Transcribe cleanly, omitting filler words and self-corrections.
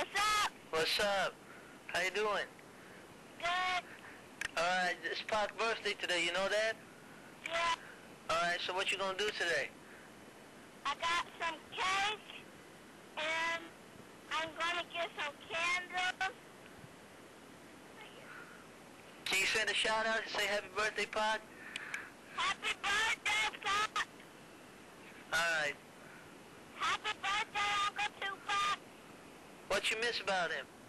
What's up? What's up? How you doing? Good. Alright, it's Pac's birthday today, you know that? Yeah. Alright, so what you gonna do today? I got some cake, and I'm gonna get some candles. Can you send a shout out and say happy birthday, Pac? Happy birthday, Pop! Alright. Happy birthday, Uncle Tupac! What you miss about him?